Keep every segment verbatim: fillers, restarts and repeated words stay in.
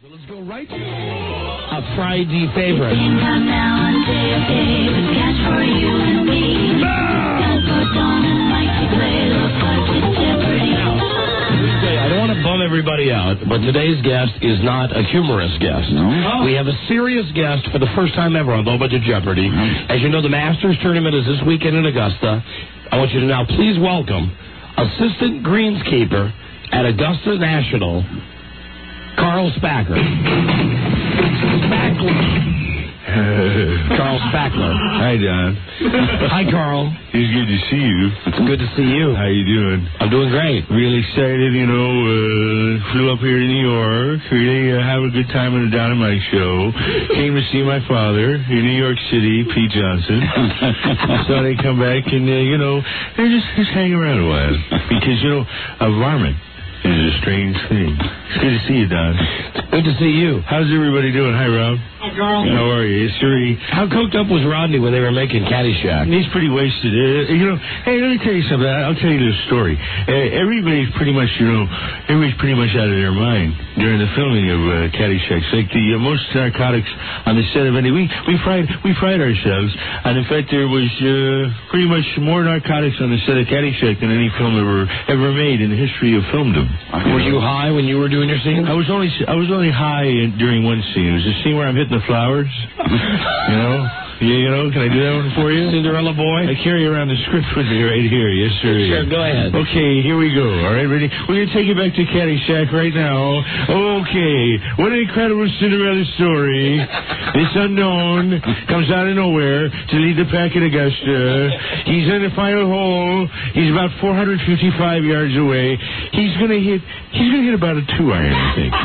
So let's go right to a Friday favorite. Come now on J F K with cash for you and me. Got Gordon and Mike to play Little Fucking Jeopardy. I don't want to bum everybody out, but today's guest is not a humorous guest. No? We have a serious guest for the first time ever on Low Budget Jeopardy. Mm-hmm. As you know, the Masters Tournament is this weekend in Augusta. I want you to now please welcome Assistant Greenskeeper at Augusta National, Carl Spackler. Spackler. Carl Spackler. Hi, Don. Hi, Carl. It's good to see you. It's good to see you. How you doing? I'm doing great. Really excited, you know, uh, flew up here to New York. Really uh, have a good time on the Don and Mike show. Came to see my father in New York City, Pete Johnson. So they come back and, uh, you know, they just, just hang around a while. Because, you know, a varmint is a strange thing. It's good to see you, Don. Good to see you. How's everybody doing? Hi, Rob. Hi, Carl. How are you? It's Suri. How coked up was Rodney when they were making Caddyshack? He's pretty wasted. Uh, you know, hey, let me tell you something. I'll tell you this story. Uh, everybody's pretty much, you know, everybody's pretty much out of their mind during the filming of uh, Caddyshack. It's like the uh, most narcotics on the set of any. We we fried we fried ourselves, and in fact, there was uh, pretty much more narcotics on the set of Caddyshack than any film ever ever made in the history of filmdom. Were you high when you were doing your scene? I was only I was only high in, during one scene. It was a scene where I'm hitting the flowers. You know. Yeah, you know, can I do that one for you? Cinderella boy? I carry around the script with me right here. Yes, sir. Sure, go ahead. Okay, here we go. All right, ready? We're going to take you back to Caddyshack right now. Okay, what an incredible Cinderella story. This unknown comes out of nowhere to lead the pack at Augusta. He's in the final hole. He's about four hundred fifty-five yards away. He's going to hit, he's going to hit about a two iron, I think.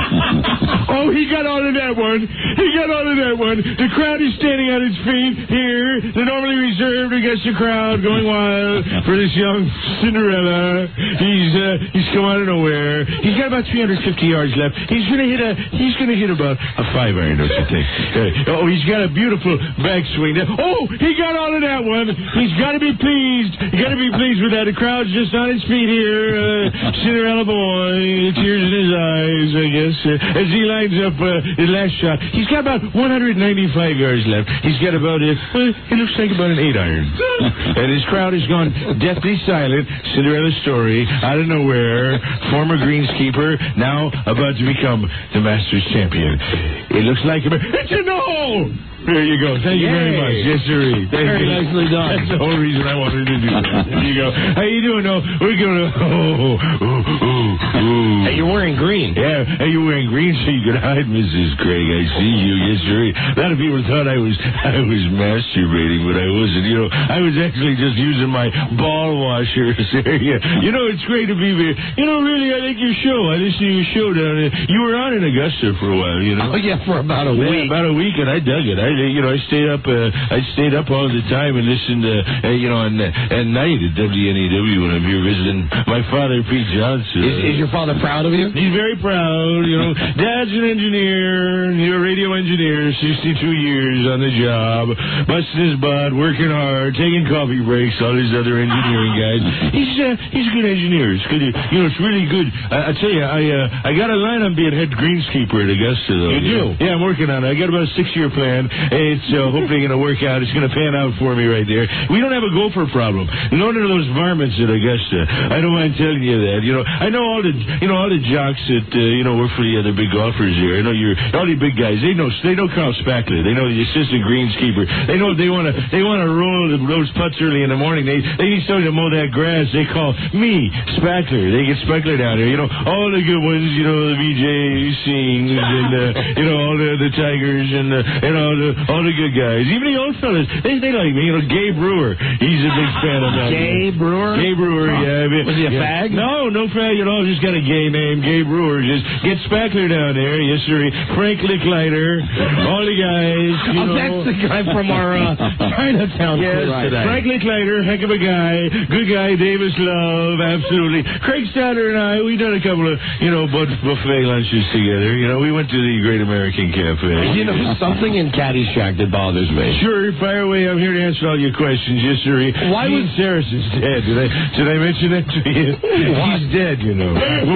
Oh, he got all of that one. He got all of that one. The crowd is standing on its feet here. They're normally reserved against the crowd, going wild for this young Cinderella. He's uh, he's come out of nowhere. He's got about three hundred fifty yards left. He's gonna hit a he's gonna hit about a five iron, don't you think? Uh, oh, he's got a beautiful backswing. Oh, he got all of that one. He's got to be pleased. You got to be pleased with that. The crowd's just on its feet here. Uh, Cinderella boy, tears in his eyes, I guess, uh, as he lines up uh, his last shot. He's got about one hundred ninety-five yards left. He's got about it. Well, it looks like about an eight iron. And his crowd has gone deathly silent. Cinderella story, out of nowhere. Former greenskeeper, now about to become the Masters champion. It looks like a... It's a no! There you go. Thank you Yay. very much. Yes, sir. Very you. nicely done. That's the whole reason I wanted to do that. There you go. How you doing? No, we're going to... Oh, ooh, ooh, ooh. Hey, you're wearing green. Yeah, hey, you're wearing green so you can hide, Missus Craig. I see you. Yes, sir. A lot of people thought I was I was masturbating, but I wasn't. You know, I was actually just using my ball washer. You know, it's great to be here. You know, really, I like your show. I listened to your show down there. You were on in Augusta for a while, you know. Oh, yeah, for about a Yeah, week. about a week, and I dug it. I, you know, I stayed up. Uh, I stayed up all the time and listened. Uh, uh, you know, on, uh, at night at W N E W when I'm here visiting my father, Pete Johnson. Is, is your father proud of you? He's very proud. You know, Dad's an engineer. You're a radio engineer, sixty-two years on the job, busting his butt, working hard, taking coffee breaks. All these other engineering guys. He's uh, he's a good engineer. It's good. You know, it's really good. I, I tell you, I uh, I got a line on being head greenskeeper at Augusta, though. You do? Yeah, I'm working on it. I got about a six-year plan. It's uh, hopefully going to work out. It's going to pan out for me right there. We don't have a gopher problem. None of those varmints at Augusta. I don't mind telling you that. You know, I know all the you know all the jocks that uh, you know work for the other big golfers here. I know you're all the big guys. They know they know Carl Spackler. They know the assistant greenskeeper. They know they want to they want to roll those putts early in the morning. They they need somebody to mow that grass. They call me Spackler. They get Spackler down here. You know all the good ones. You know the V J Sings and uh, you know all the the Tigers and uh, and all the all the good guys. Even the old fellas. They they like me. You know Gabe Brewer. He's a big fan of that. Gabe Brewer? Gabe Brewer. Huh. Yeah. I mean, Was he a yeah. fag? No, no fag at all. Just got a gay name. Gabe Brewer. Just get Spackler down there. Yes, sir. Frank Licklider. All the guys. You Oh, know. that's the guy from our uh, Chinatown Yes, crew today. Frank Licklider, heck of a guy, good guy, Davis Love, absolutely. Craig Statter and I, we done a couple of, you know, buffet lunches together. You know, we went to the Great American Cafe. You know, something in Caddyshack that bothers me. Sure, fire away. I'm here to answer all your questions. Yes, sir. Why Gene was- Saracen's dead? Did I did I mention that to you? What? He's dead. You know. Won't be till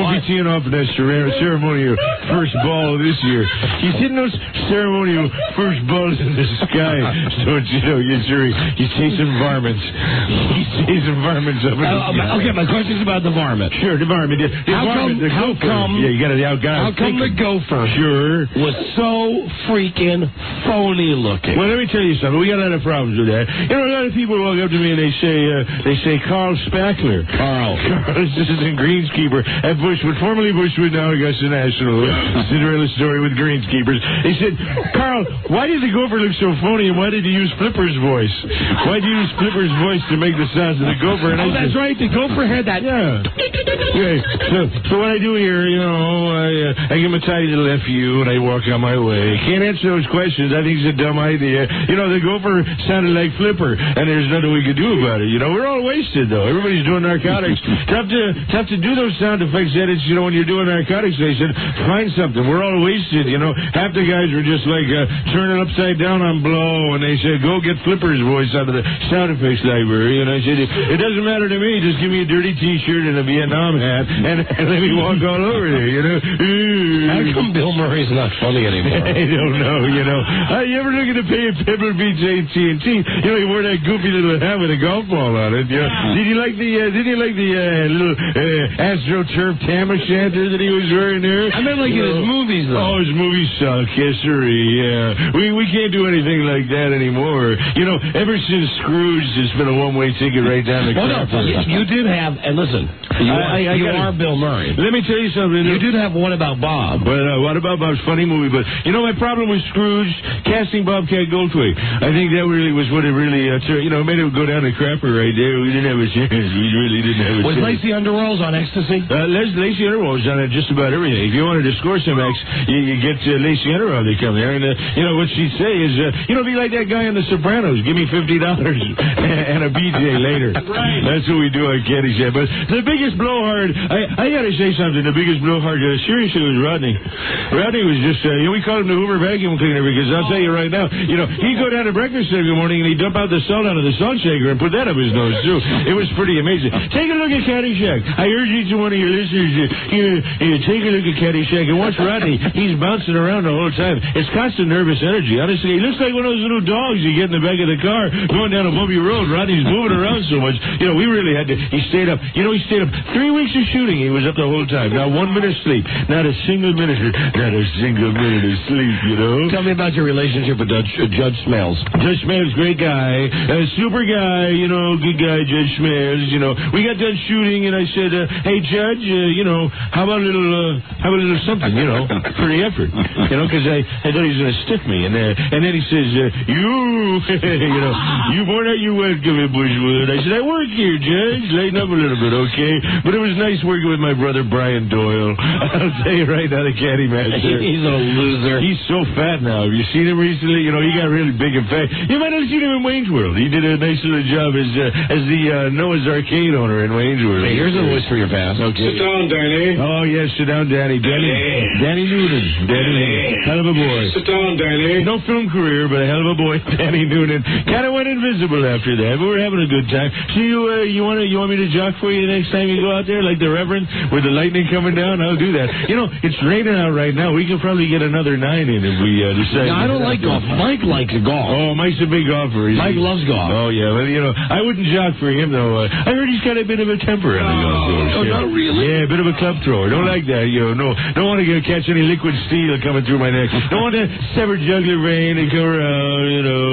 being off in that cer- ceremonial first ball this year. He's hitting those ceremonial first balls in the sky. Don't you know? Yes, sir. He's chasing varmints. He's chasing varmints up in the Uh, sky. okay, my question's about the varmint. Sure, the varmint. The, the How varmint, come- the how gopher. come- Yeah, you got to outguy. How come the gopher Sure. was so freaking phony looking? Well, let me tell you something. We got a lot of problems with that. You know, a lot of people walk up to me and they say, uh, they say, Carl Spackler. Carl. Carl, assistant greenskeeper at Bushwood, formerly Bushwood, now Augusta National. Cinderella story with greenskeepers. They said, Carl, why did the gopher look so phony and why did you use Flipper's voice? Why did you use Flipper's voice to make the sounds of the gopher? And I Oh, that's said, right. The gopher had that. Yeah. Okay. So, so what I do here, you know, I, uh, I give him a tidy little F U and I walk on my way. Can't answer those questions. I think it's a dumb idea. You know, the gopher sounded like Flipper, and there's nothing we could do about it. You know, we're all wasted, though. Everybody's doing narcotics. tough to tough to do those sound effects edits, you know, when you're doing narcotics. They said, find something. We're all wasted, you know. Half the guys were just like uh, turning upside down on blow, and they said, go get Flipper's voice out of the sound effects library. And I said, it doesn't matter to me. Just give me a dirty T-shirt and a Vietnam hat, and, and let me walk all over there, you know. How come Bill Murray's not funny anymore? I don't know, you know. Uh, you ever look at the pay at Pebble Beach A T and T? You know, he wore that goofy little hat with a golf ball on it. You know? Did you like the uh, Did you like the uh, little uh, AstroTurf tam o' shanter that he was wearing there? I meant like You in his know? movies, though. Oh, his movies suck. Yes, sir. Yeah, we we can't do anything like that anymore. You know, ever since Scrooge, it's been a one-way ticket right down the Well, no, crap. you, you did have, and listen, you, I- are, I- I you gotta- are Bill Murray. Let me tell you something. You did have one about Bob. But uh, what about Bob's funny movie? But you know, my problem with Scrooge casting Bobcat Goldthwait. I think that really was what it really, uh, tur- you know, made it go down the crapper right there. We didn't have a chance. We really didn't have a Was chance. Lacey Underwell's on Ecstasy? Uh, Les- Lacey Underwell's on just about everything. If you wanted to score some X, you, you get uh, Lacey Underwell to come there. And, uh, you know, what she'd say is, uh, you know, be like that guy in The Sopranos. Give me fifty dollars and a B J later. Right. That's what we do on Candy Shop. But the biggest blowhard, I, I got to say something, the biggest blowhard, uh, seriously, was Rodney. Rodney was just, uh, you know, we call him the Hoover vacuum cleaner because I'll tell you right now, you know, he'd go down to breakfast every morning and he'd dump out the salt out of the salt shaker and put that up his nose, too. It was pretty amazing. Take a look at Caddyshack. I urge each one of your listeners to uh, uh, take a look at Caddyshack and watch Rodney. He's bouncing around the whole time. It's constant nervous energy. Honestly, he looks like one of those little dogs you get in the back of the car going down a bumpy road. Rodney's moving around so much. You know, we really had to, he stayed up. You know, he stayed up three weeks of shooting. He was up the whole time. Not one minute of sleep. Not a single minute, not a single minute of sleep, you know. Tell me about your relationship with Judge, uh, Judge Smales. Judge Smales, great guy, uh, super guy, you know, good guy, Judge Smales, you know. We got done shooting, and I said, uh, hey, Judge, uh, you know, how about a little, uh, how about a little something, you know, for the effort, you know, because I, I thought he was going to stiff me, and uh, and then he says, uh, you, you know, you born out, you welcome at Bushwood. I said, I work here, Judge, lighten up a little bit, okay? But it was nice working with my brother, Brian Doyle. I'll tell you right now, the caddy master. He's a loser. He's so fat now. Have you seen him recently? You know, he got really big and fat. You might have seen him in Wayne's World. He did a nice little job as uh, as the uh, Noah's Arcade owner in Wayne's World. Hey, here's a voice for your past. Okay. Sit down, Danny. Oh, yes, sit down, Danny. Danny, Danny. Danny Noonan. Danny, hell of a boy. Sit down, Danny. No film career, but a hell of a boy, Danny Noonan. Kind of went invisible after that, but we're having a good time. So you, uh, you want to, you want me to jock for you next time you go out there, like the Reverend, with the lightning coming down? I'll do that. You know, it's raining out right now. We can probably get another nine in if we uh, decide. No, I don't like golf. Mike likes golf. Oh, Mike's a big golfer. He's Mike loves golf. Oh, yeah. Well, you know, I wouldn't jock for him, though. Uh, I heard he's got a bit of a temper on the golf course. Oh, yeah. not really? Yeah, a bit of a club thrower. Don't like that, you know. No, don't want to get, catch any liquid steel coming through my neck. Don't want to sever jugular vein and come around, you know.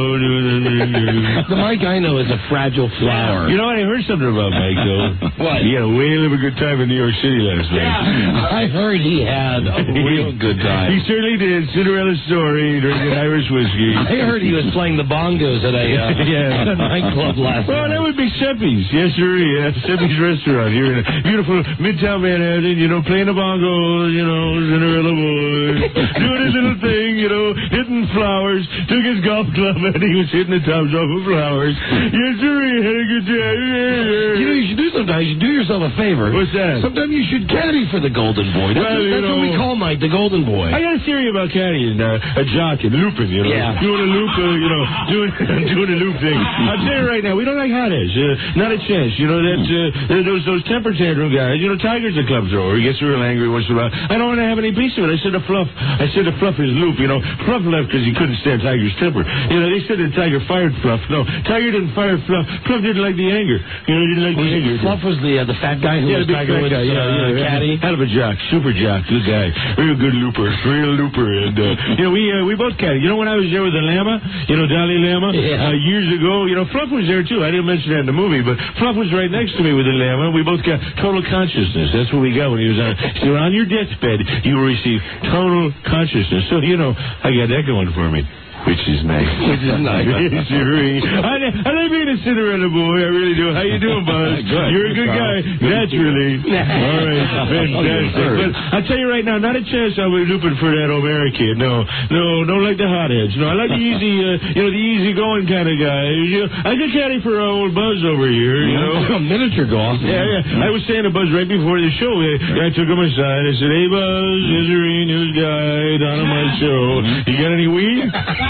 The Mike I know is a fragile flower. You know what? I heard something about Mike, though. What? He had a whale of a good time in New York City last night. I heard he had a real good time. He certainly did. Cinderella story, drinking Irish whiskey. I heard he was playing the bongos at a, uh, Yeah. at a nightclub last Well, night. that would be Seppi's. Yes, sir. Yeah, Seppi's restaurant here in beautiful Midtown Manhattan. You know, playing the bongos. You know, Cinderella boy doing his little thing. You know, hitting flowers, took his golf club, and he was hitting the tops off of flowers. Yes, sir, he had a good time. You know, you should do sometimes. You should do yourself a favor. What's that? Sometimes you should caddy for the Golden Boy. That's, Well, you that's what we know- call Mike, the Golden Boy. I got a theory about caddying, uh, a jock and looping, you know. Yeah. Doing a loop, uh, you know, doing doing a loop thing. I'll tell you right now, we don't like hotheads. Uh, not a chance. You know, that uh, those those temper tantrum guys. You know, Tiger's a club thrower. He gets real angry once in a while. I don't want to have any piece of it. I said to Fluff, I said to Fluff his loop, you know. Fluff left because he couldn't stand Tiger's temper. You know, they said that Tiger fired Fluff. No, Tiger didn't fire Fluff. Fluff didn't like the anger. You know, he didn't like the anger. Fluff was the uh, the fat guy who Yeah, was the big Tiger fat with guy, uh, yeah, yeah, caddy. Hell of a jock, super jock, good guy, real good looper, real looper, and uh, you know we uh, we both caddy. You know when I was there with the Lama, you know Dalai Lama, Yeah. uh, years ago, you know Fluff was there too. I didn't mention that in the movie, but Fluff was right next to me with the Lama. We both got total consciousness. That's what we got when he was on. So on your deathbed, you will receive total consciousness. So you know I got that going for me. Which is nice. Which is nice. Sure. I, I like being a Cinderella boy. I really do. How you doing, Buzz? Good. You're a good guy. Naturally. All right. Fantastic. But I'll tell you right now, not a chance I'll be looping for that O'Mara kid. No. No, don't like the hotheads. No, I like the easy, uh, you know, the easy going kind of guy. You know, I could caddy for uh, old Buzz over here, you know. A miniature golf. Yeah, yeah. I was saying to Buzz right before the show, I, I took him aside. I said, hey, Buzz, here's a news guy down on my show. You got any weed?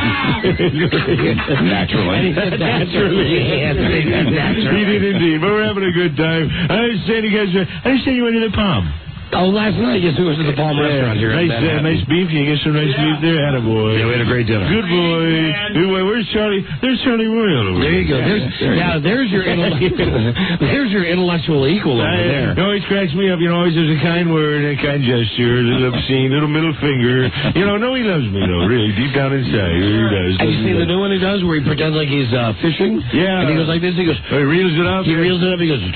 Naturally. Naturally. He did indeed. But we're having a good time. I understand you guys, uh, I understand you went to the Palm. Oh, last night, yes, we went to the Palm restaurant here. in Nice, uh, Manhattan. nice beef. You get some nice beef there, attaboy. Yeah, we had a great dinner. Good boy. Good boy. Where's Charlie? There's Charlie Royal over There you go. There's, now, there's your intellectual, there's your intellectual equal over there. It always cracks me up. You know, always there's a kind word, a kind gesture, a little obscene, little middle finger. You know, no, he loves me, though, really, deep down inside. He really does. Have you seen the new one he does where he pretends like he's uh, fishing? Yeah. And he goes like this. He goes, Oh, he reels it up? he reels it up. He goes,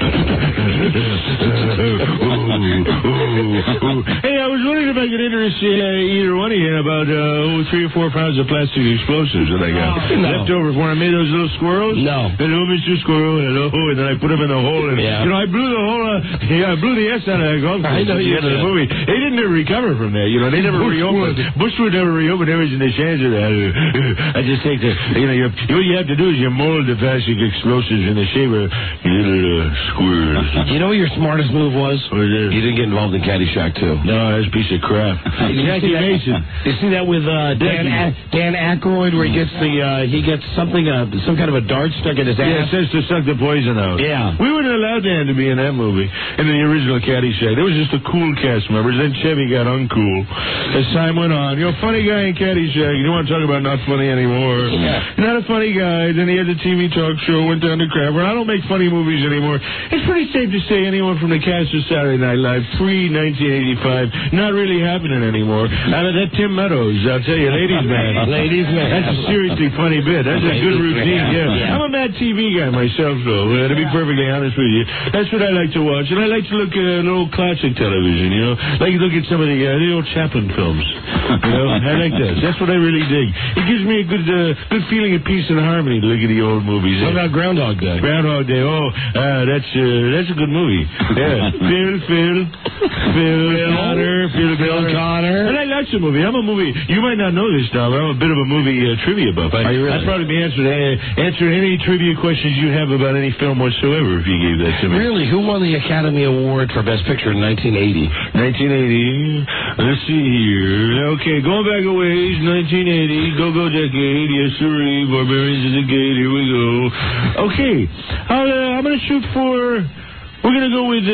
Hey, I was wondering if I could interest uh, either one of you about uh, oh, three or four pounds of plastic explosives that I got No. left over from when I made those little squirrels. No. Hello, Mister Squirrel. Hello, and then I put them in the hole. And Yeah. you know, I blew the whole. Uh, yeah, I blew the S out of that golf I course know at the you end of the did. movie. They didn't ever recover from that. You know, they never Bushwood. reopened. Bushwood never reopened. There was in the chance of that. I just take the. You know, you, what you have to do is you mold the plastic explosives in the shape of little uh, squirrels. you know what your smartest move was? What is it? You didn't get involved in Caddyshack too. No, that's a piece of crap. Jackie Mason. You see that with uh, Dan Jackie. A- Dan Aykroyd, where he gets the uh, he gets something uh, some kind of a dart stuck in his Yeah, it ass. says to suck the poison out. Yeah. We wouldn't allow Dan to be in that movie. In the original Caddyshack. There was just the cool cast members. Then Chevy got uncool. As time went on. You know, funny guy in Caddyshack. You don't want to talk about not funny anymore. Yeah. Not a funny guy. Then he had the T V talk show, went down to Crapper. I don't make funny movies anymore. It's pretty safe to say anyone from the cast of Saturday Night Live, pre nineteen eighty-five, not really happening anymore. Out of that Tim Meadows, I'll tell you, ladies man. Ladies man. That's a seriously funny bit. That's a good routine, yeah. Yeah. I'm a mad T V guy myself, though, uh, to be perfectly honest with you. That's what I like to watch. And I like to look at uh, old classic television, you know. I like to look at some of the, uh, the old Chaplin films. You know, I like that. That's what I really dig. It gives me a good uh, good feeling of peace and harmony to look at the old movies. What about Groundhog Day? Groundhog Day. Oh, uh, that's uh, that's a good movie. Yeah. Phil, Phil, Phil, Connor, Phil, Phil Connor. And I like the movie. I'm a movie. You might not know this, Tom, but I'm a bit of a movie uh, trivia buff. I, Are you really? I'd probably be answering uh, answering any trivia questions you have about any film whatsoever if you gave that to me. Really, who won the Academy Award for Best Picture in nineteen eighty? nineteen eighty. Let's see here. Okay, going back a ways, nineteen eighty. Go, go decade. Yes, sirree. Barbarians is a gate. Here we go. Okay. I'll, uh, I'm going to shoot for... We're going to go with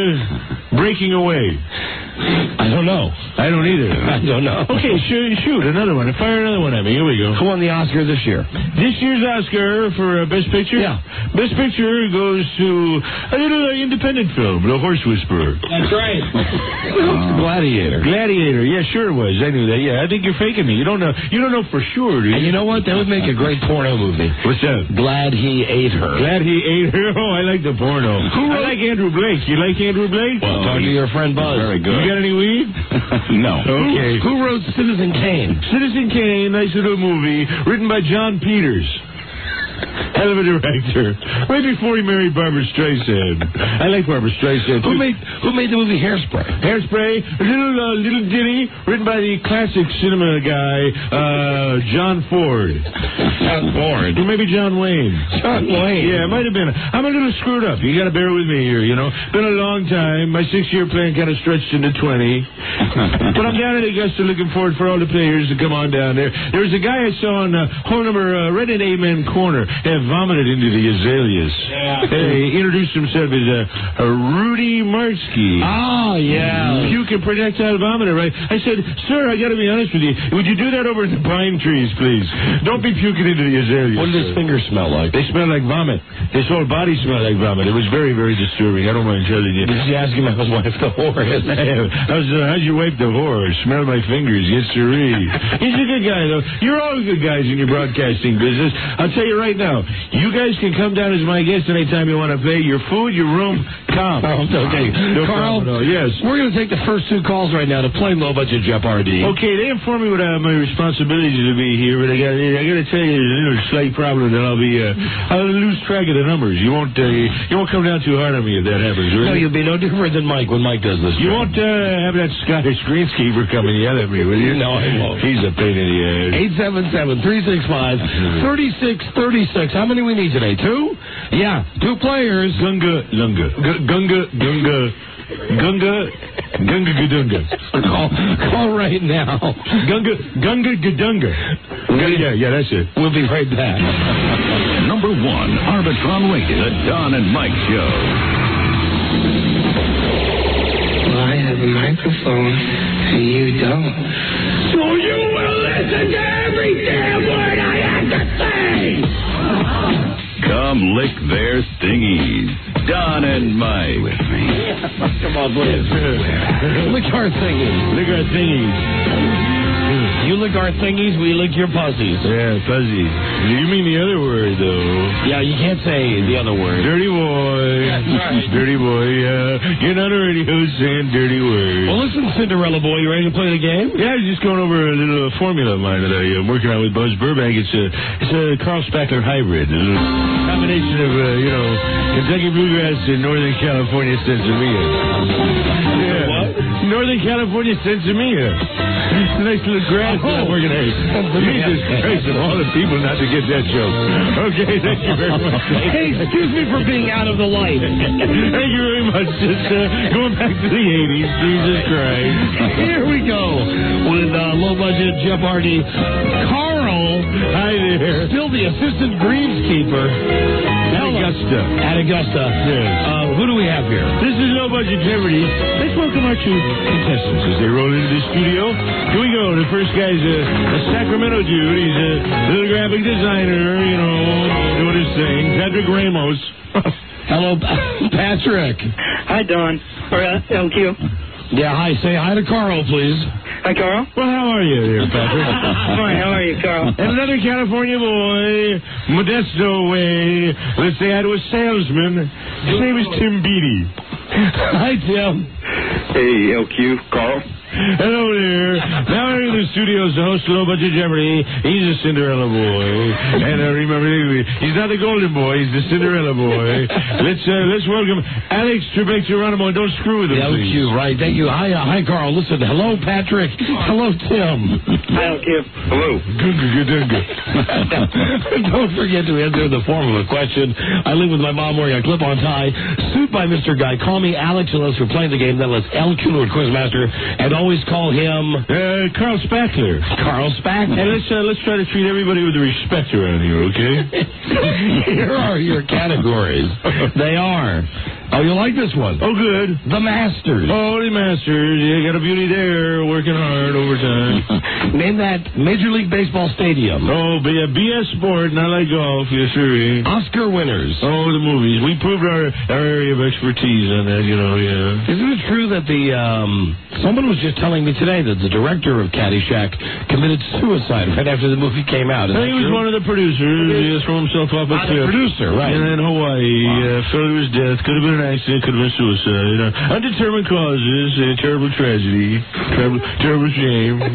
uh, Breaking Away. I don't know. I don't either. I don't know. Okay, shoot, shoot another one. Fire another one at me. Here we go. Who won the Oscar this year? This year's Oscar for uh, Best Picture? Yeah. Best Picture goes to a little uh, independent film, The Horse Whisperer. That's right. Gladiator. Gladiator. Yeah, sure it was. I knew that. Yeah, I think you're faking me. You don't know. You don't know for sure, do And you? you know what? That would make a great porno movie. What's that? Glad he ate her. Glad he ate her. Oh, I like the porno. Who I wrote- like Andrew Blake. You like Andrew Blake? Well, talk to your friend Buzz. Very good. You got any weed? No. Okay. Who wrote Citizen Kane? Citizen Kane, nice little movie, written by John Peters. Hell of a director. Right before he married Barbara Streisand. I like Barbara Streisand, too. Who made Who made the movie Hairspray? Hairspray, a little, uh, little ditty written by the classic cinema guy, uh, John Ford. John Ford. Or maybe John Wayne. John Wayne. Yeah, it might have been. I'm a little screwed up. You got to bear with me here, you know. Been a long time. My six-year plan kind of stretched into twenty. But I'm down at Augusta looking forward for all the players to come on down there. There was a guy I saw on uh, home number, uh, right at Amen Corner, have vomited into the azaleas. Yeah. Hey, he introduced himself as uh, uh, Rudy Martsky. Oh, yeah. Puke and projectile vomiter, right? I said, sir, I got to be honest with you. Would you do that over at the pine trees, please? Don't be puking into the azaleas. What did his fingers smell like? They smell like vomit. His whole body smelled like vomit. It was very, very disturbing. I don't mind telling you. Did you ask him how his wife the whore is? How's, uh, how's your wife the whore? Smell my fingers. Yes, sirree. He's a good guy, though. You're all good guys in your broadcasting business. I'll tell you right now, you guys can come down as my guest anytime you want to pay. Your food, your room, come. Oh, okay. No Carl, problem, no. Yes. We're going to take the first two calls right now to play Low Budget Jeopardy. Okay, they informed me what uh, my responsibilities to be here, but I got I got to tell you, there's a little slight problem that I'll be uh, I'll lose track of the numbers. You won't uh, you won't come down too hard on me if that happens, really. No, you'll be no different than Mike when Mike does this. You job. won't uh, have that Scottish greenskeeper come and yell at me, will you? No, I won't. He's a pain in the ass. eight seven seven, three six five, three six three six. How many we need today? Two? Yeah, two players. Gunga, Lunga. G- Gunga, Gunga, Gunga, Gunga, Gadunga. Call, call right now. Gunga, Gunga, Gadunga. Yeah, yeah, that's it. We'll be right back. Number one, Arbitron Radio, the Don and Mike Show. Well, I have a microphone, and you don't. So you will listen to every damn word I have to say! Come lick their thingies. Don and Mike. With me. Come on, please. Lick our thingies. Lick our thingies. You lick our thingies, we lick your pussies. Yeah, fuzzy. You mean the other word, though. Yeah, you can't say the other word. Dirty boy. That's right. Dirty boy, yeah. You're not already who's saying dirty words. Well, listen, Cinderella boy, you ready to play the game? Yeah, I was just going over a little formula of mine that I, I'm working on with Buzz Burbank. It's a, it's a Carl Spackler hybrid. A little combination of, uh, you know, Kentucky Bluegrass and Northern California Sensimilla. Yeah. What? Northern California Sensimilla. It's a nice little grass that I'm working on. Jesus Christ, of all the people not to get that joke. Okay, thank you very much. Hey, excuse me for being out of the light. Thank you very much. Just uh, going back to the eighties. Jesus Christ. Here we go with uh, Low Budget Jeopardy. Carl. Hi there. Still the assistant greenskeeper. At Augusta. At Augusta. Yes. Uh, who do we have here? This is Low Budget Jeopardy. Let's welcome our two contestants as they roll into the studio. Here we go. The first guy's a, a Sacramento dude. He's a little graphic designer, you know, doing his thing. Patrick Ramos. Hello, Patrick. Hi, Don. Or uh, L Q. Yeah, hi. Say hi to Carl, please. Hi, Carl. Well, how are you there, Patrick? Fine. How are you, Carl? And another California boy, Modesto way. Let's say hi to a salesman. His name is Tim Beattie. Hi, Tim. Hey, L Q, Carl. Hello there. Now we're in the studios to host Low Budget Jeopardy. He's a Cinderella boy. And uh, remember, he's not the golden boy. He's the Cinderella boy. Let's uh, let's welcome Alex Trebek Geronimo. Don't screw with him, L Q, right. Thank you. Hi, uh, hi, Carl. Listen, hello, Patrick. Hello, Tim. Hi, L Q. Hello. Don't forget to enter the form of a question. I live with my mom wearing a clip-on tie. Suit by Mister Guy. Call me Alex unless we're playing the game. Then let's L Q or Quizmaster. And always call him Uh, Carl Spackler. Carl Spackler. And let's uh, let's try to treat everybody with respect around here, okay? Here are your categories. They are. Oh, you like this one? Oh, good. The Masters. Oh, the Masters. You got a beauty there, working hard overtime. Name that Major League Baseball stadium. Oh, be a B S sport, not like golf. Yes, sir. Oscar winners. Oh, the movies. We proved our, our area of expertise on that, you know, yeah. Isn't it true that the, um, someone was just telling me today that the director of Caddyshack committed suicide right after the movie came out? Is I that think he was true? one of the producers. He just threw himself off a Ah, the cliff. producer, right. And in Hawaii, wow. uh, fell to his death. Could have been an accident, could have been suicide. Uh, undetermined causes, a terrible tragedy, terrible, terrible shame.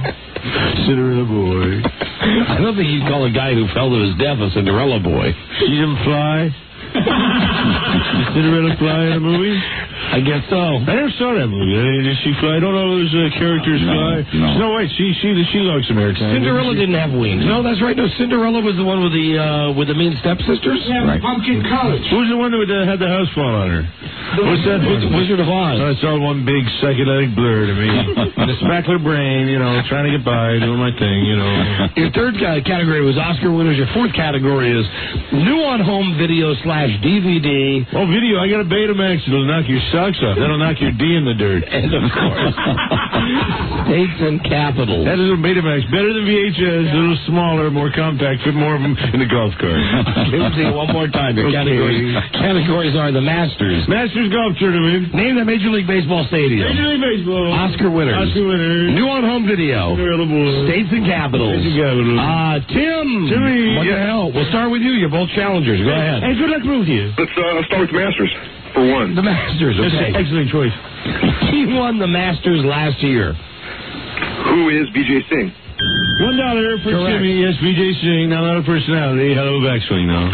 Cinderella boy. I don't think you'd call a guy who fell to his death a Cinderella boy. See him fly? Did Cinderella fly in the movie? I guess so. I never saw that movie. Did she fly? I don't know those uh, characters No, fly. no. Snow White, she she she likes American. Cinderella didn't have wings. No, that's right. No, Cinderella was the one with the uh, with the mean stepsisters. Right. Pumpkin College. Who's the one that uh, had the house fall on her? What's that? Wiz- Wizard of Oz. Oh, it's all one big psychedelic blur to me. The spackler brain, you know, trying to get by, doing my thing, you know. Your third uh, category was Oscar winners. Your fourth category is new on home video slash D V D. Oh, video! I got a Betamax. It'll knock your socks off. That'll knock your D in the dirt. And of course, states and capitals. That little Betamax, better than V H S, a little smaller, more compact, fit more of them in the golf cart. Let me see it one more time. Your Okay. categories, categories are the Masters. Masters Golf Tournament. Name the Major League Baseball stadium. Major League Baseball. Oscar winners. Oscar winners. New on home video. Cinderella boy. States and capitals. States and capitals. Uh, Tim. Timmy. What the Yeah. hell? We'll start with you. You're both challengers. Go ahead. Hey, good luck with you. Let's uh, start with the Masters, for one. The Masters. That's Okay. an excellent choice. He won the Masters last year. Who is B J Singh? One dollar for Correct. Timmy. Yes, B J Singh. Not a lot of personality. Hello, backswing now.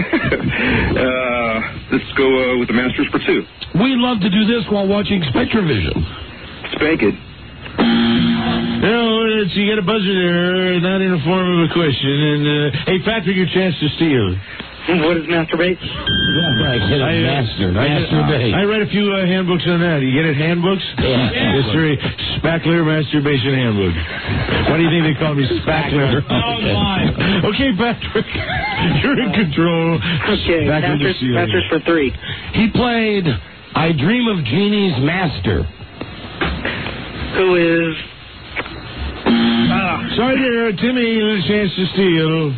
uh, let's go uh, with the Masters for two. We love to do this while watching Spectrovision. Spank it. No, it's, you got a buzzer there, not in the form of a question. And uh, hey, Patrick, your chance to steal. What is masturbate? Right, hit a I, uh, master. I, Masturbate. I read a few uh, handbooks on that. You get it, handbooks? Yeah. Yes, sir. Spackler Masturbation Handbook. Why do you think they call me Spackler? Oh, my. Okay, Patrick, you're in control. Okay, Spackler Masters, the Seal. Masters for three. He played I Dream of Jeannie's Master. Who is... Ah, sorry there, Timmy, a little chance to steal.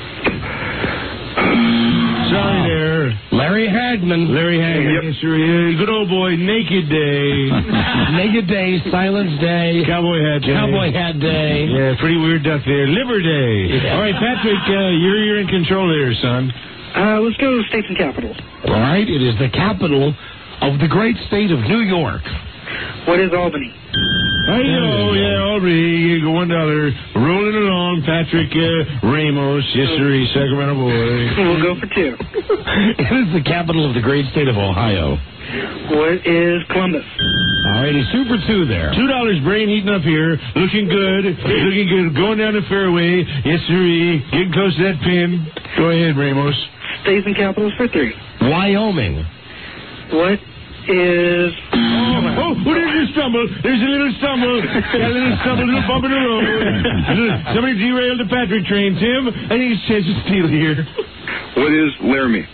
Sorry there. Larry Hagman. Larry Hagman. Yep. Yes, sir. Yeah, good old boy, Naked Day. Naked Day, Silence Day, Cowboy Hat Day. Cowboy Hat Day. Yeah, pretty weird duck there. Liver Day. Yeah. All right, Patrick, uh, you're, you're in control there, son. Uh, let's go States and Capitals. All right, it is the capital of the great state of New York. What is Albany? I know, yeah, Aubrey, you go one dollar. Rolling along, Patrick uh, Ramos. Yes, sir, he's Sacramento boy. We'll go for two. It is the capital of the great state of Ohio. What is Columbus? All righty, super two there. Two dollars, brain heating up here. Looking good, looking good. Going down the fairway. Yes, sir, getting close to that pin. Go ahead, Ramos. States and Capitals for three. Wyoming. What is... Oh, oh, there's a stumble. There's a little stumble. Got a little stumble, a little bump in the road. Somebody derailed the Patrick train, Tim. I think it's a chance to steal here. What is Laramie?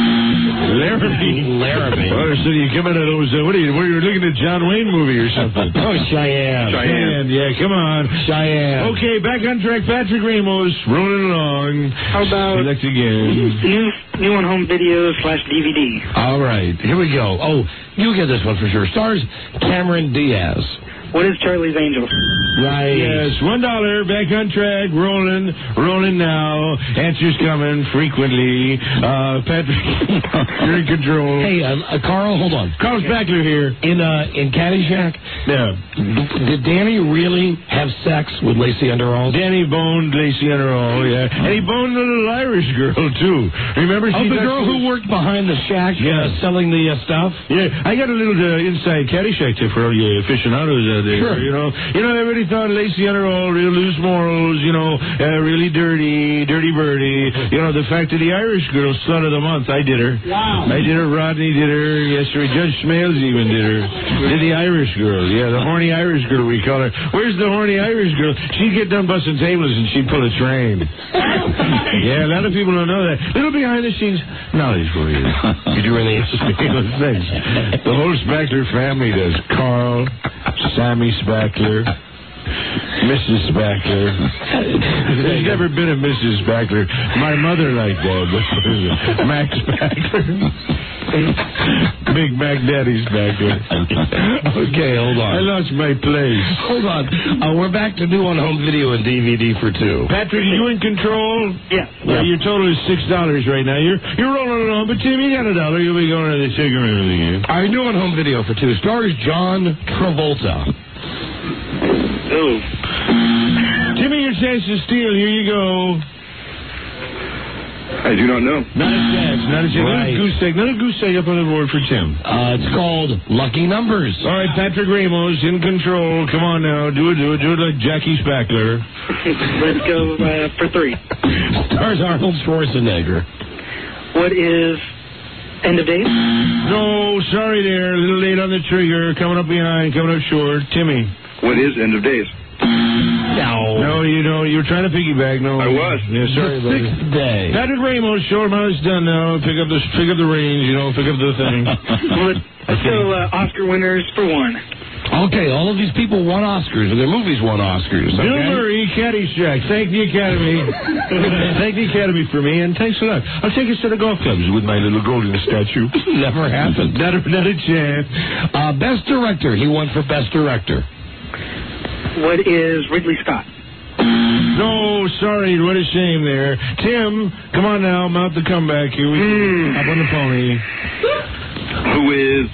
Laramie. Laramie. Oh, so you come out of those, uh, what are you, were you looking at a John Wayne movie or something? Oh, Cheyenne. Cheyenne, yeah, come on. Cheyenne. Okay, back on track. Patrick Ramos, rolling along. How about Select again. new, new on home video slash D V D? All right, here we go. Oh, you get this one for sure. Stars Cameron Diaz. What is Charlie's Angels? Right. Yes, one dollar, back on track, rolling, rolling now. Answers coming frequently. Uh, Patrick, you're in control. Hey, uh, uh, Carl, hold on. Carl Spackler here. In uh, in Caddyshack, Yeah. did Danny really have sex with Lacey Underall? Danny boned Lacey Underall, yeah. And he boned the little Irish girl, too. Remember? Oh, she the touched girl who worked behind the shack Yeah. uh, selling the uh, stuff? Yeah, I got a little uh, inside Caddyshack tip for all you aficionados out there. Sure. You know, you know, everybody thought Lacey Underall, real loose morals, you know, uh, really dirty, dirty birdie. You know, the fact that the Irish girl slut of the month, I did her. Wow. I did her. Rodney did her. Yes, sir. Judge Smales even did her. Did the Irish girl. Yeah, the horny Irish girl, we call her. Where's the horny Irish girl? She'd get done busting tables and she'd pull a train. Yeah, a lot of people don't know that. Little behind the scenes knowledge for you. You do any Thanks. The whole Spackler family does. Carl, Sammy Spackler, Missus Spackler. There's never been a Missus Spackler. My mother liked that. But Max Spackler. Big Mac Daddy Spackler. Okay, hold I on. lost my place. Hold on. Uh, we're back to new on home video and D V D for two. Patrick, are you in control? Yeah. Yeah, your total is six dollars right now. You're you're rolling along, but Tim, you got a dollar. You'll be going to the sugar and everything. Our new on home video for two stars John Travolta. Oh. chance to steal. Here you go. I do not know. Not a chance. Not a chance. Right. Not a goose egg. Not a goose egg up on the board for Tim. Uh, it's called Lucky Numbers. All right, Patrick Ramos in control. Come on now. Do it, do it, do it like Jackie Spackler. Let's go uh, for three. Stars Arnold Schwarzenegger. What is End of Days? No, sorry there. A little late on the trigger. Coming up behind, coming up short. Timmy. What is End of Days? No. No, you know, you were trying to piggyback. No, I was. Yeah, sorry, The buddy. sixth day. Patrick Ramos, short amount is done now. Pick up the pick up the range, you know, pick up the thing. Let's go uh, Oscar winners for one. Okay, all of these people won Oscars, and their movies won Oscars. Okay? Bill Murray, Caddyshack. Thank the Academy. Thank the Academy for me, and thanks a lot. I'll take a set of golf clubs with my little golden statue. Never happened. Not a, not a chance. Uh, Best Director. He won for Best Director. What is Ridley Scott? No, sorry, what a shame there. Tim, come on now, mount the comeback here. We Hmm. Up on the pony. Who is...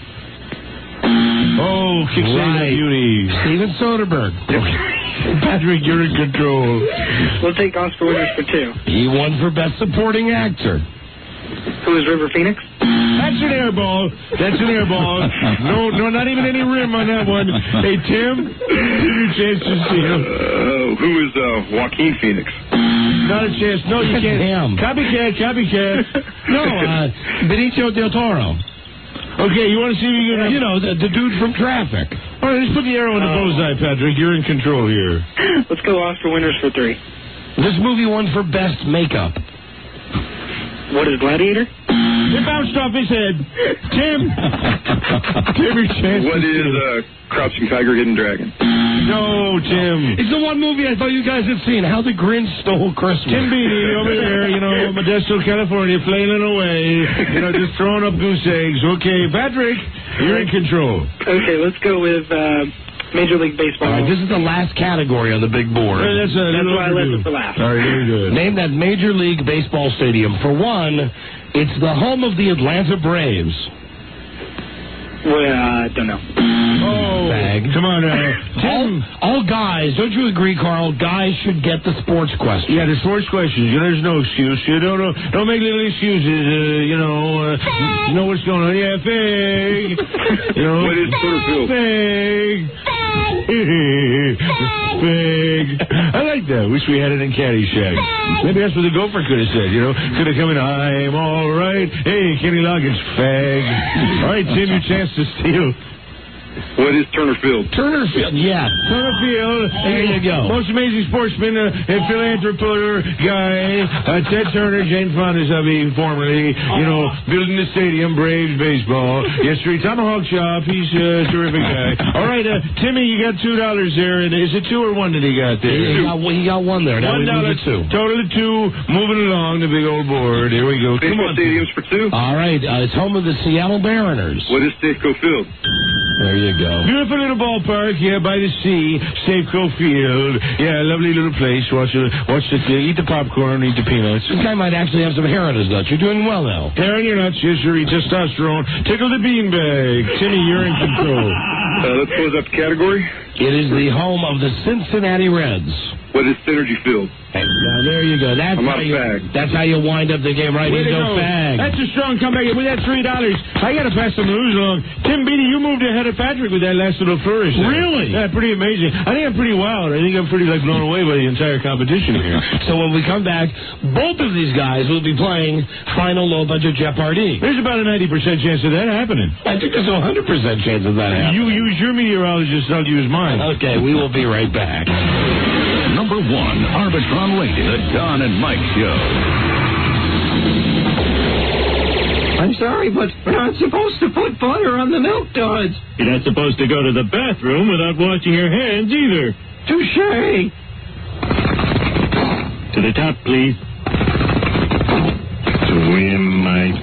Oh, Kickstarter Right. Beauty. Steven Soderbergh. Patrick, you're in control. We'll take Oscar winners for two. He won for Best Supporting Actor. Who is River Phoenix? That's an air ball. That's an air ball. No, no, not even any rim on that one. Hey, Tim, give your chance to steal. Uh, who is uh, Joaquin Phoenix? Not a chance. No, you can't. Damn. Copycat, copycat. No, uh, Benicio del Toro. Okay, you want to see if you can... You know, the, the dude from Traffic. All right, let's put the arrow in the bullseye, Patrick. You're in control here. Let's go Oscar winners for three. This movie won for Best Makeup. What is Gladiator? It bounced off his head. Tim. Tim, your chance. What to is steal. uh, Crouching Tiger, Hidden Dragon? No, Tim. It's the one movie I thought you guys had seen, How the Grinch Stole Christmas. Tim Beatty over there, you know, Modesto, California, flailing away, you know, just throwing up goose eggs. Okay, Patrick, you're in control. Okay, let's go with uh, Major League Baseball. All right, this is the last category on the big board. Well, that's a That's little why I left overdue. it for last. All right, very good. Name that Major League Baseball stadium. For one, it's the home of the Atlanta Braves. Well, I don't know. Oh, Bag. come on now. All, Tim. all guys, don't you agree, Carl? Guys should get the sports question. Yeah, the sports questions. You know, there's no excuse. You don't don't, don't make little excuses. Uh, you know, uh, you know what's going on. Yeah, fake. You know, What is Porterfield? fake. Fake. I like that. Wish we had it in Caddyshack. Maybe that's what the gopher could have said. You know, could have come in. I'm all right. Hey, Kenny Loggins, fag. All right, Tim, your chance to steal. What is Turner Field? Turner Field, yeah. Turner Field. There you go. Most amazing sportsman uh, and philanthropist guy, uh, Ted Turner, Jane Fonda's hubby, formerly, you know, building the stadium, Braves baseball. Yes, sir. Tomahawk Shop. He's a terrific guy. All right, uh, Timmy, you got two dollars there. And is it two or one that he got there? He got, he got one there. Now One we dollar, move to two. total of two. Moving along the big old board. Here we go. Come on, Baseball stadiums for two? All right, uh, it's home of the Seattle Mariners. What is Safeco Field? There you go. Beautiful little ballpark, yeah, by the sea, Safeco Field. Yeah, lovely little place. Watch the, watch the, eat the popcorn, eat the peanuts. This guy might actually have some hair on his nuts. You're doing well now. Hair in your nuts, yes, sir, eat testosterone. Tickle the beanbag. Timmy, you're in control. Uh, let's close up the category. It is the home of the Cincinnati Reds. What is Synergy Field? Hey, now there you go. That's I'm how not a you. fag. That's how you wind up the game, right? Way You to go go. fag. That's a strong comeback. With that three dollars, I got to pass some news along. Tim Beatty, you moved ahead of Patrick with that last little flourish. there. Really? Yeah, pretty amazing. I think I'm pretty wild. I think I'm pretty like blown away by the entire competition here. So when we come back, both of these guys will be playing Final Low Budget Jeopardy. There's about a ninety percent chance of that happening. I think there's a one hundred percent chance of that happening. You use your meteorologist, I'll use mine. Okay, we will be right back. Number one, Arbitron Radio, the Don and Mike Show. I'm sorry, but we're not supposed to put butter on the milk duds. You're not supposed to go to the bathroom without washing your hands either. Touche. To the top, please. Swim, Mike.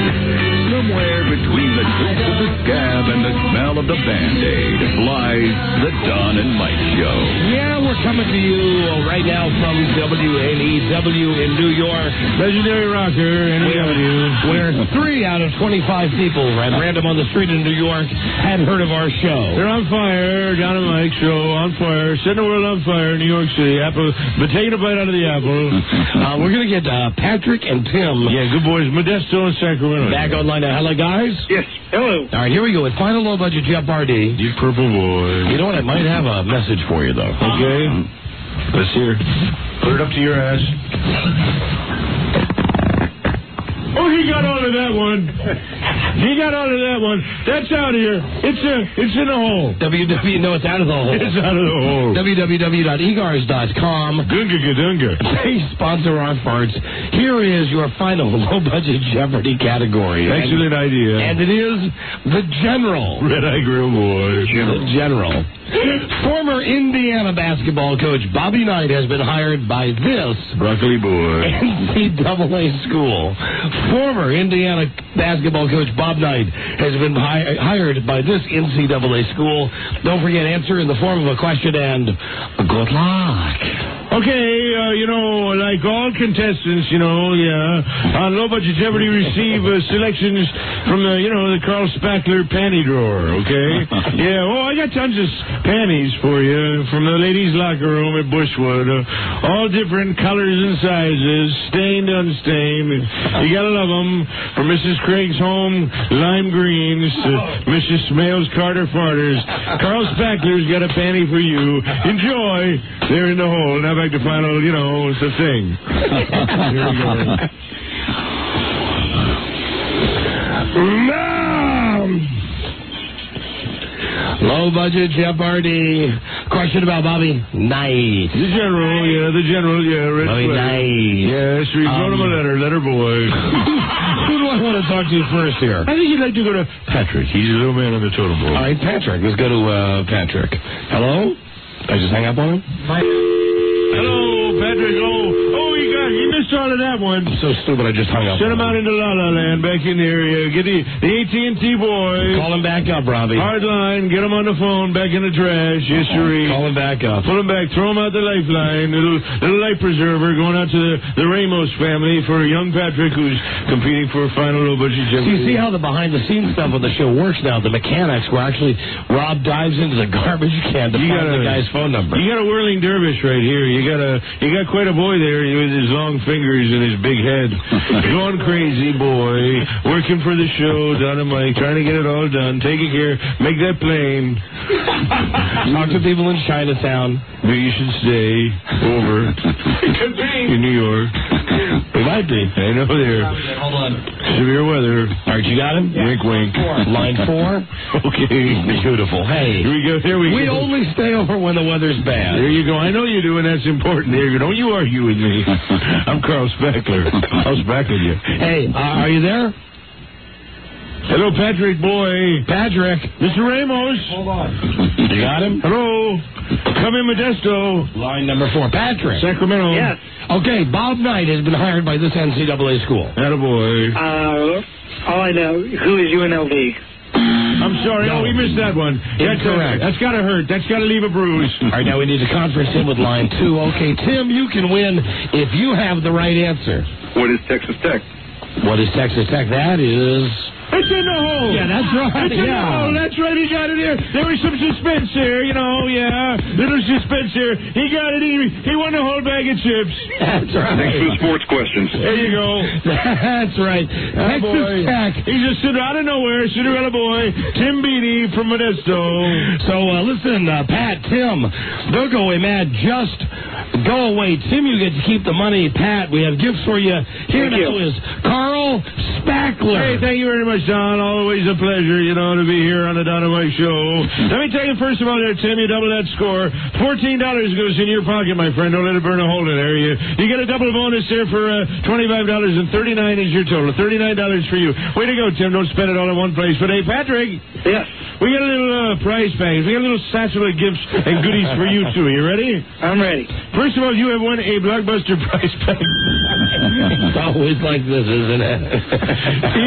Somewhere between the taste of the scab and the smell of the Band-Aid lies The Don and Mike Show. Yeah, we're coming to you right now from W N E W in New York. Legendary rocker, N E W. Where three out of twenty-five people at random on the street in New York had heard of our show. They're on fire, Don and Mike Show, on fire, setting the world on fire in New York City. Apple, but taking a bite out of the apple. Uh, we're going to get uh, Patrick and Tim. Yeah, good boys, Modesto and Sacramento. Back online now. Hello, guys. Yes. Hello. All right, here we go with Final Low Budget Jeopardy. You purple boy. You know what? I might have a message for you, though. Okay. Let's hear. Put it up to your ass. Oh, he got all of that one. He got all of that one. That's out of here. It's a, it's in the hole. W W No, it's out of the hole. It's out of the hole. w w w dot e gars dot com. Gunga gadunga. They sponsor our farts. Here is your final low budget Jeopardy category. Excellent and, idea. And it is the General. Red Eye Grill boy. The General. Former Indiana basketball coach Bobby Knight has been hired by this Broccoli boy. N C double A school. Former Indiana basketball coach Bob Knight has been hi- hired by this N C double A school. Don't forget, answer in the form of a question and good luck. Okay, uh, you know, like all contestants, you know, yeah, on Low Budget Jeopardy receive uh, selections from the, you know, the Carl Spackler panty drawer, okay? Yeah, oh, I got tons of panties for you from the ladies' locker room at Bushwood. Uh, all different colors and sizes, stained, unstained. You gotta love them. From Missus Craig's home, lime greens, to Missus Smales Carter Farters. Carl Spackler's got a panty for you. Enjoy. They're in the hole. Now back to final, you know, it's the thing. Here we go. Mom! Low budget Jeopardy. Question about Bobby Knight. The general, yeah, the general, yeah, red Bobby sweater. Knight. Yes, we wrote him a Um, letter, letter boy. Who do I want to talk to first here? I think you'd like to go to Patrick. He's a little man on the totem pole. All right, Patrick. Let's go to uh, Patrick. Hello? Did I just hang up on him? Hello, Patrick. Oh, oh, you got, you missed all of that one. I'm so stupid I just hung up Send on him out into La La Land, back in the area. Get the, the A T and T boy. Call him back up, Robbie. Hard line, get him on the phone, back in the trash. Yes, sirree. Call him back up. Pull him back, throw him out the lifeline. Little little life preserver going out to the, the Ramos family for young Patrick, who's competing for a final low budget So Jeopardy. you see how the behind-the-scenes stuff of the show works now. The mechanics where actually Rob dives into the garbage can to You find got the a- guy's phone number. You got a whirling dervish right here. You got a you got quite a boy there with his long fingers and his big head. Going crazy, boy. Working for the show, Don and Mike, trying to get it all done. Taking care. Make that plane. Talk to people in Chinatown. Maybe you should stay over in New York. We might be. I know there. Hold on. Severe weather. All right, you got him? Wink, wink. Line four. Okay. Beautiful. Hey. Here we go. There we, We go. only stay over when the weather's bad. There you go. I know you do, and that's important. There you go. Don't you argue with me. I'm Carl Spackler. I'll spackle you. Hey, uh, are you there? Hello, Patrick, boy. Patrick. Mister Ramos. Hold on. You got him? Hello. Come in, Modesto. Line number four. Patrick. Sacramento. Yes. Okay, Bob Knight has been hired by this N C double A school. Attaboy. Uh, all I know, who is U N L V? I'm sorry. No. Oh, we missed that one. That's, Incorrect. uh, that's got to hurt. That's got to leave a bruise. All right, now we need to conference in with line two. Okay, Tim, you can win if you have the right answer. What is Texas Tech? What is Texas Tech? That is... It's in the hole. Yeah, that's right. It's in the Yeah. hole. That's right. He got it here. There was some suspense there, you know. Yeah, little suspense there. He got it. He, he won the whole bag of chips. That's Thanks for the right. sports questions. There you go. That's right. Texas boy. Tech. He's just stood out of nowhere. Cinderella boy. Tim Beattie from Modesto. So, uh, listen, uh, Pat, Tim, don't go away, Matt. Just go away. Tim, you get to keep the money. Pat, we have gifts for you. Here Thank now you. is Carl Spackler. Hey, thank you very much, Don. Always a pleasure, you know, to be here on the Don and Mike Show. Let me tell you, first of all, there, Tim, you double that score. fourteen dollars goes in your pocket, my friend. Don't let it burn a hole in there. You, you get a double bonus there for uh, twenty-five dollars, and thirty-nine dollars is your total. thirty-nine dollars for you. Way to go, Tim. Don't spend it all in one place. But, hey, Patrick, Yes. we got a little uh, prize bag. We got a little satchel of gifts and goodies for you, too. You ready? I'm ready. First of all, you have won a Blockbuster prize bag. It's always like this, isn't it? Enjoy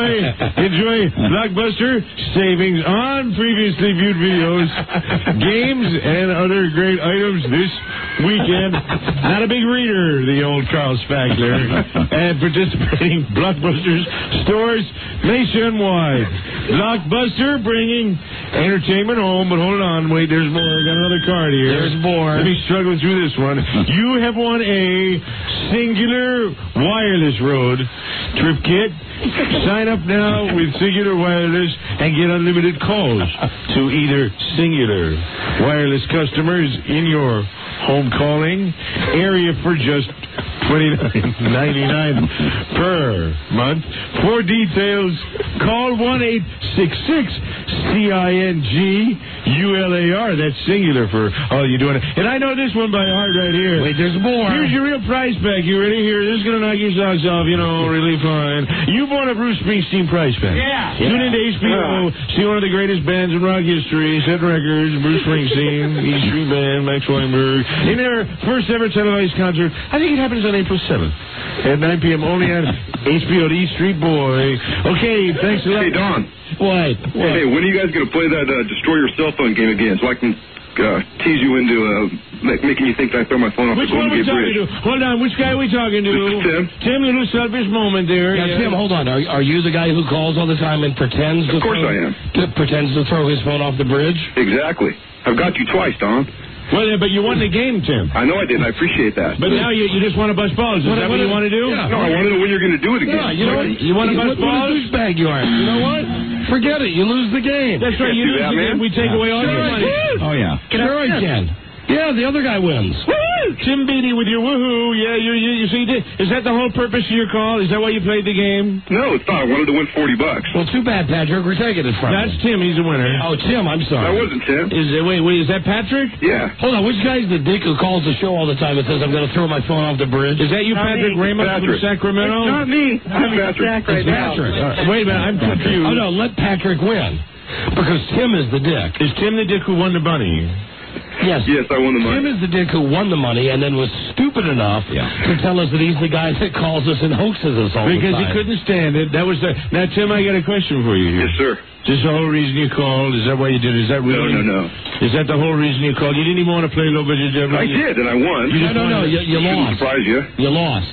enjoy, enjoy Blockbuster savings on previously viewed videos, games, and other great items this weekend. Not a big reader, the old Carl Spagler, and participating Blockbuster stores nationwide. Blockbuster bringing entertainment home, but hold on, wait, there's more. I got another card here. There's more. Let me struggle through this one. You have won a Singular Wireless Road trip kit. Sign up now with Singular Wireless and get unlimited calls to either Singular Wireless customers in your home calling area for just twenty-nine ninety-nine per month. For details, call one eight six six C I N G U L A R. That's Singular for all you doing. And I know this one by heart right here. Wait, there's more. Here's your real prize pack. You ready? Here, this is going to knock your socks off, you know, really fine. You've won a Bruce Springsteen prize pack. Yeah. Tune into H B O, see one of the greatest bands in rock history, set records, Bruce Springsteen, E Street Band, Max Weinberg, in their first ever televised concert. I think it happens on April seventh at nine p.m. only on H B O, the E Street Boy. Okay, thanks a lot. Hey, Don. What? What? Hey, when are you guys going to play that uh, Destroy Your Cell Phone game again so I can uh, tease you into uh, make, making you think that I throw my phone off Which the one are Golden we Gate talking Bridge? to? Hold on, which guy are we talking to? This is Tim. Tim, a little selfish moment there. Yeah, Tim, hold on. Are, are you the guy who calls all the time and pretends to Of course throw, I am. To, pretends to throw his phone off the bridge? Exactly. I've got you twice, Don. Well, yeah, but you won the game, Tim. I know I did, and I appreciate that. But now you, you just want to bust balls. Is What- that what what you is- want to do? yeah. No, I want to know when you're going to do it again. Yeah, you know what? You want to what, bust what balls? a douchebag you are. You know what? Forget it. You lose the game. That's right. Can't You do lose that, the game. man. We take away all Sure your I money. can. Oh, yeah. Sure I can. Yeah, the other guy wins. Tim Beattie with your woohoo. Yeah, you, you, you see, is that the whole purpose of your call? Is that why you played the game? No, it's not. I wanted to win forty bucks. Well, too bad, Patrick. We're taking it from That's you. Tim. He's the winner. Oh, Tim, I'm That sorry. wasn't Tim. Is it, wait, wait, is that Patrick? Yeah. Hold on. Which guy's the dick who calls the show all the time and says, I'm going to throw my phone off the bridge? Is that you, Not Patrick me. Ramos from Patrick. Sacramento? Not me. I'm in Patrick. Zach right It's now. Patrick. All right, wait a minute, I'm confused. Oh, no, let Patrick win. Because Tim is the dick. Is Tim the dick who won the bunny? Yes. Yes, I won the Tim money. is the dick who won the money and then was stupid enough to tell us that he's the guy that calls us and hoaxes us all Because the he time. couldn't stand it. That was the. Now, Tim, I got a question for you here. Yes, sir. Is this the whole reason you called? Is that why you did it? Is that No, really? no, no. Is that the whole reason you called? You didn't even want to play low budget Jeopardy? I did, and I won. You No, just no, no. wanted- You, you Shouldn't lost. surprise you. You lost.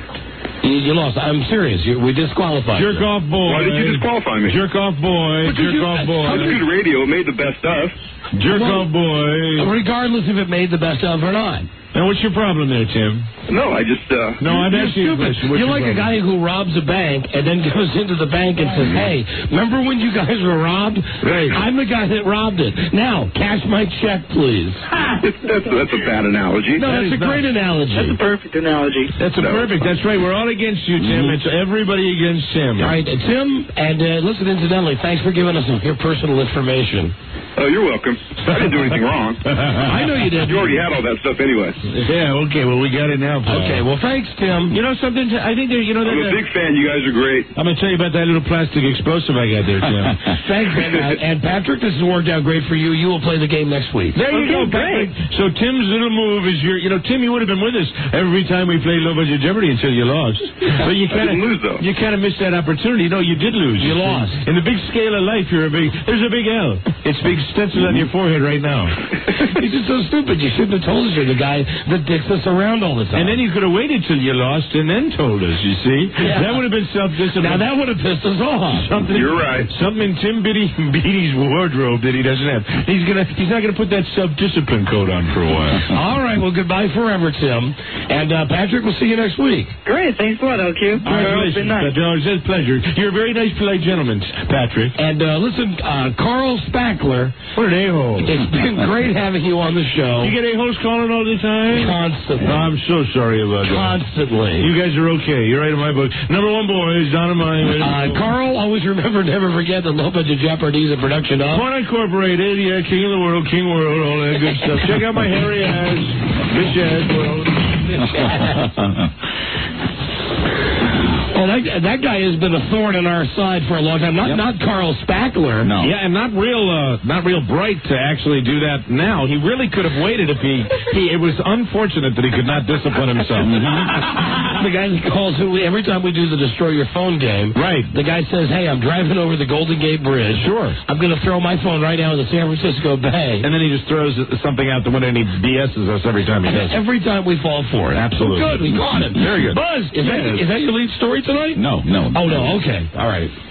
You, you lost. I'm serious. You, we disqualified Jerk you. off boy. Why did you disqualify me? Jerk off boy. Because Jerk you- off It was boy. good radio. It made the best of. Jerk Well- off boy. Regardless if it made the best of or not. Now, what's your problem there, Tim? No, I just, uh... No, I'm You're asking you a stupid. question. What's You're your like a problem? guy who robs a bank and then goes into the bank and says, hey, remember when you guys were robbed? Right. I'm the guy that robbed it. Now, cash my check, please. that's, that's a bad analogy. No, That that's is a great analogy. That's a perfect analogy. That's a No. perfect. That's right. We're all against you, Tim. It's everybody against Tim. All right, uh, Tim, and uh, listen, incidentally, thanks for giving us your personal information. Oh, you're welcome. I didn't do anything wrong. I know you did. You already had all that stuff anyway. Yeah, okay, well, we got it now, pal. Okay, well, thanks, Tim. You know something? I think that, you know, that, I'm a big fan. You guys are great. I'm going to tell you about that little plastic explosive I got there, Tim. Thanks, and, uh, and Patrick, this has worked out great for you. You will play the game next week. There you go, Okay, Patrick. So Tim's little move is your, you know, Tim, you would have been with us every time we played Low Budget Jeopardy until you lost. But you I kind of didn't lose, though. You kind of missed that opportunity. No, you did lose. You lost. In the big scale of life, you're a big. There's a big L. It's big stencil on your forehead right now. You're just so stupid. You shouldn't have told us you're the guy that dicks us around all the time. And then you could have waited till you lost and then told us. You see, Yeah. that would have been self-discipline. now that would have pissed us off. Something, You're right. Something in Tim Beattie, Beattie's wardrobe that he doesn't have. He's gonna. He's not gonna put that self-discipline coat on for a while. All right, well, goodbye forever, Tim. And uh, Patrick, we'll see you next week. Great. Thanks a lot, L Q. All right, Well, it's listen, been nice. no, it's a pleasure. You're a very nice, polite gentleman, Patrick. And uh, listen, uh, Carl Spackler, What an a-hole. it's been great having you on the show. You get a-holes calling all the time? Constantly. Oh, I'm so sorry about that. Constantly. You guys are okay. You're right in my book. Number one boys, Don and mine. Uh, Carl, always remember, never forget that Low Budget Jeopardy is a production of... Porn Incorporated, yeah, King of the World, King World, all that good stuff. Check out my hairy ass, bitch ass world. Oh, that, that guy has been a thorn in our side for a long time. Not Yep. not Carl Spackler. No. Yeah, and not real, uh, not real bright to actually do that now. He really could have waited if he, he. It was unfortunate that he could not discipline himself. The guy that calls who we, every time we do the Destroy Your Phone game. Right. The guy says, hey, I'm driving over the Golden Gate Bridge. Sure. I'm going to throw my phone right now in the San Francisco Bay. And then he just throws something out the window and he B S's us every time he does it. Every time we fall for it. Absolutely. Good, we caught him. Very good. Buzz, is, Yes. that, is that your lead story tonight? No, no. Oh, no, okay. All right.